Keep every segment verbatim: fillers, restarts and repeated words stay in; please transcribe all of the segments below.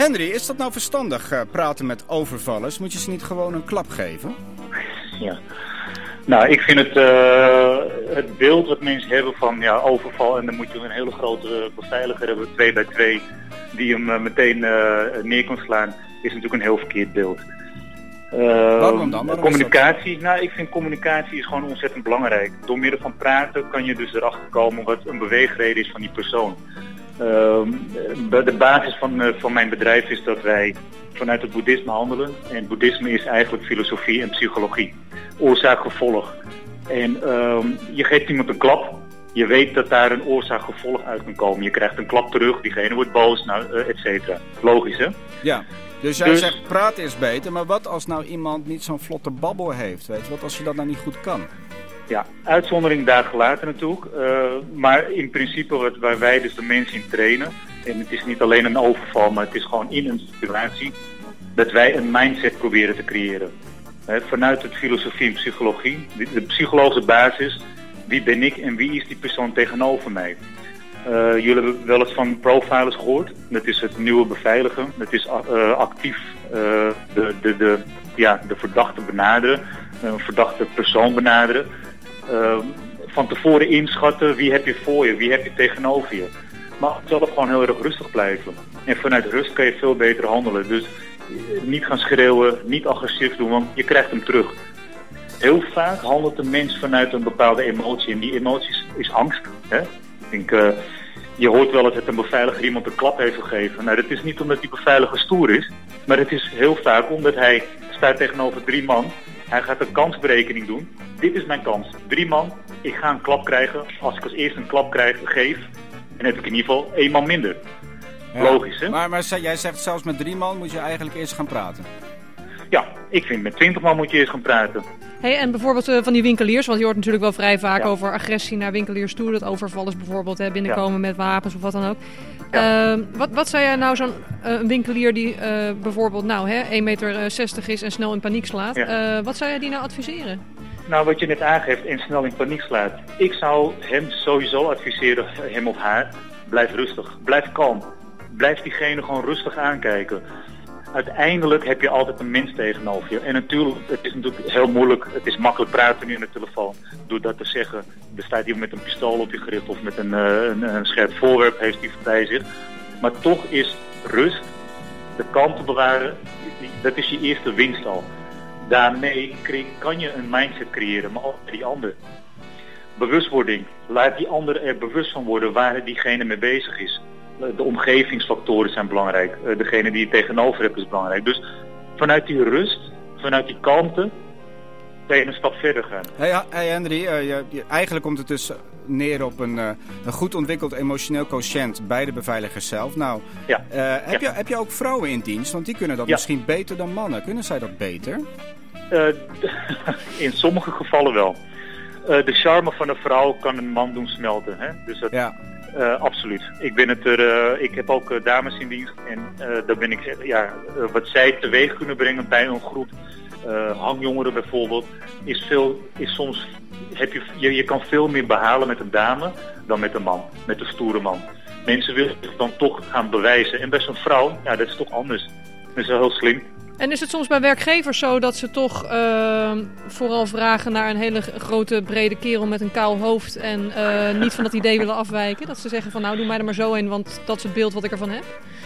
Henry, is dat nou verstandig, uh, praten met overvallers? Moet je ze niet gewoon een klap geven? Ja. Nou, ik vind het, uh, het beeld wat mensen hebben van ja, overval en dan moet je een hele grote beveiliger hebben, twee bij twee, die hem uh, meteen uh, neer kan slaan, is natuurlijk een heel verkeerd beeld. Uh, Waarom dan? Waarom communicatie, nou ik vind communicatie is gewoon ontzettend belangrijk. Door middel van praten kan je dus erachter komen wat een beweegreden is van die persoon. Uh, de basis van, uh, van mijn bedrijf is dat wij vanuit het boeddhisme handelen. En boeddhisme is eigenlijk filosofie en psychologie. Oorzaak-gevolg. En uh, je geeft iemand een klap. Je weet dat daar een oorzaak-gevolg uit kan komen. Je krijgt een klap terug, diegene wordt boos, nou, uh, et cetera. Logisch, hè? Ja. Dus jij dus, zegt praten is beter, maar wat als nou iemand niet zo'n vlotte babbel heeft? Weet je, wat als je dat nou niet goed kan? Ja, uitzondering daar gelaten natuurlijk. Uh, maar in principe wat, waar wij dus de mensen in trainen, en het is niet alleen een overval, maar het is gewoon in een situatie, dat wij een mindset proberen te creëren. He, vanuit het filosofie en psychologie, de, de psychologische basis, wie ben ik en wie is die persoon tegenover mij? Uh, jullie hebben wel eens van profilers gehoord. Dat is het nieuwe beveiligen. Dat is uh, actief uh, de, de, de, ja, de verdachte benaderen. Een verdachte persoon benaderen. Uh, van tevoren inschatten wie heb je voor je, wie heb je tegenover je. Maar zelf gewoon heel erg rustig blijven. En vanuit rust kan je veel beter handelen. Dus niet gaan schreeuwen, niet agressief doen, want je krijgt hem terug. Heel vaak handelt een mens vanuit een bepaalde emotie. En die emotie is angst. Hè? Ik denk, uh, je hoort wel dat een beveiliger iemand een klap heeft gegeven. Nou, dat is niet omdat die beveiliger stoer is. Maar het is heel vaak omdat hij staat tegenover drie man. Hij gaat een kansberekening doen. Dit is mijn kans. Drie man, ik ga een klap krijgen. Als ik als eerste een klap krijg, geef, dan heb ik in ieder geval één man minder. Ja, logisch, hè? Maar, maar jij zegt zelfs met drie man moet je eigenlijk eerst gaan praten. Ja, ik vind met twintig man moet je eerst gaan praten. Hey, en bijvoorbeeld uh, van die winkeliers, want je hoort natuurlijk wel vrij vaak ja. over agressie naar winkeliers toe. Dat overvallers bijvoorbeeld hè, binnenkomen ja. met wapens of wat dan ook. Ja. Uh, wat, wat zou jij nou zo'n uh, winkelier die uh, bijvoorbeeld nou, hè, één meter zestig is en snel in paniek slaat. Ja. Uh, wat zou jij die nou adviseren? Nou, wat je net aangeeft en snel in paniek slaat. Ik zou hem sowieso adviseren, hem of haar, blijf rustig. Blijf kalm. Blijf diegene gewoon rustig aankijken. Uiteindelijk heb je altijd een mens tegenover je. En natuurlijk, het is natuurlijk heel moeilijk. Het is makkelijk praten nu in de telefoon. Door dat te zeggen, er staat iemand met een pistool op je gericht of met een, uh, een, een scherp voorwerp heeft hij bij zich. Maar toch is rust, de kalmte bewaren, dat is je eerste winst al. Daarmee kan je een mindset creëren, maar ook bij die ander. Bewustwording, laat die ander er bewust van worden waar diegene mee bezig is. De omgevingsfactoren zijn belangrijk. Degene die je tegenover hebt is belangrijk. Dus vanuit die rust, vanuit die kalmte, kan je een stap verder gaan. Hey, hey Henry, uh, je, je, eigenlijk komt het dus neer op een, uh, een goed ontwikkeld emotioneel quotient bij de beveiligers zelf. Nou, ja. uh, heb, ja. je, heb je ook vrouwen in dienst? Want die kunnen dat ja. misschien beter dan mannen. Kunnen zij dat beter? Uh, in sommige gevallen wel. Uh, de charme van een vrouw kan een man doen smelten. Hè? Dus dat... Ja. Uh, absoluut. Ik ben het er. Uh, ik heb ook uh, dames in dienst en uh, daar ben ik. Ja, uh, wat zij teweeg kunnen brengen bij een groep uh, hangjongeren bijvoorbeeld, is veel. Is soms heb je, je je kan veel meer behalen met een dame dan met een man, met een stoere man. Mensen willen zich dan toch gaan bewijzen en bij zo'n vrouw, ja, dat is toch anders. Dat is wel heel slim. En is het soms bij werkgevers zo dat ze toch uh, vooral vragen naar een hele grote brede kerel met een kaal hoofd en uh, niet van dat idee willen afwijken? Dat ze zeggen van nou doe mij er maar zo in, want dat is het beeld wat ik ervan heb?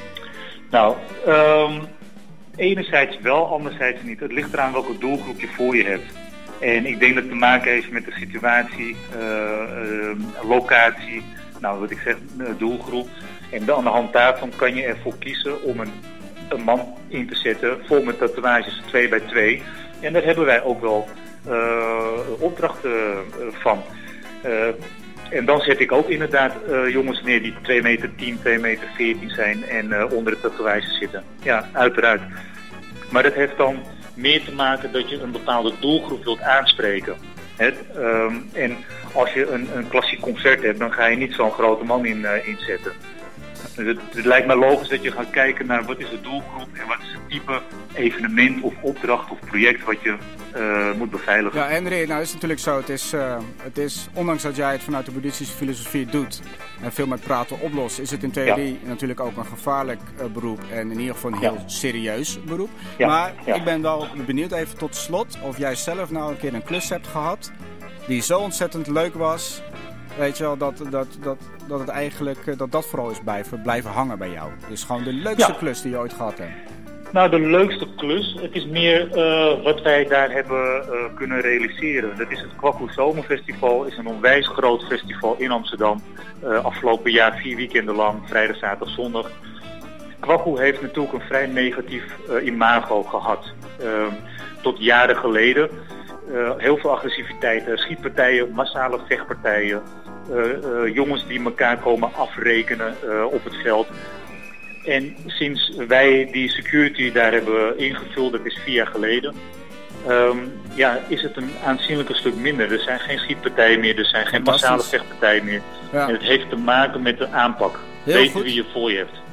Nou, um, enerzijds wel, anderzijds niet. Het ligt eraan welke doelgroep je voor je hebt. En ik denk dat het te maken heeft met de situatie, uh, uh, locatie, nou wat ik zeg, doelgroep. En aan de hand daarvan kan je ervoor kiezen om een een man in te zetten, vol met tatoeages, twee bij twee. En daar hebben wij ook wel uh, opdrachten uh, van. Uh, en dan zet ik ook inderdaad uh, jongens neer die twee meter tien, twee meter veertien zijn en uh, onder de tatoeages zitten. Ja, uiteraard. Maar dat heeft dan meer te maken dat je een bepaalde doelgroep wilt aanspreken. Het, um, en als je een, een klassiek concert hebt, dan ga je niet zo'n grote man in, uh, inzetten. Dus het, het lijkt mij logisch dat je gaat kijken naar wat is de doelgroep en wat is het type evenement of opdracht of project wat je uh, moet beveiligen. Ja, Henry, nou is het natuurlijk zo. Het is, uh, het is, ondanks dat jij het vanuit de boeddhistische filosofie doet en veel met praten oplost, is het in theorie ja. natuurlijk ook een gevaarlijk uh, beroep en in ieder geval een heel ja. serieus beroep. Ja. Maar ja. ik ben wel benieuwd even tot slot of jij zelf nou een keer een klus hebt gehad die zo ontzettend leuk was. Weet je wel, dat, dat, dat, dat het eigenlijk, dat dat vooral is blijven, blijven hangen bij jou. Dus gewoon de leukste ja. klus die je ooit gehad hebt. Nou, de leukste klus, het is meer uh, wat wij daar hebben uh, kunnen realiseren. Dat is het Kwaku Zomerfestival, is een onwijs groot festival in Amsterdam. Uh, afgelopen jaar vier weekenden lang, vrijdag, zaterdag, zondag. Kwaku heeft natuurlijk een vrij negatief uh, imago gehad. Uh, tot jaren geleden. Uh, heel veel agressiviteit, schietpartijen, massale vechtpartijen. Uh, uh, jongens die elkaar komen afrekenen uh, op het veld. En sinds wij die security daar hebben ingevuld, dat is vier jaar geleden, um, ja, is het een aanzienlijk stuk minder. Er zijn geen schietpartijen meer, er zijn geen massale vechtpartijen meer. Ja. En het heeft te maken met de aanpak. Heel Weten goed. Wie je voor je hebt.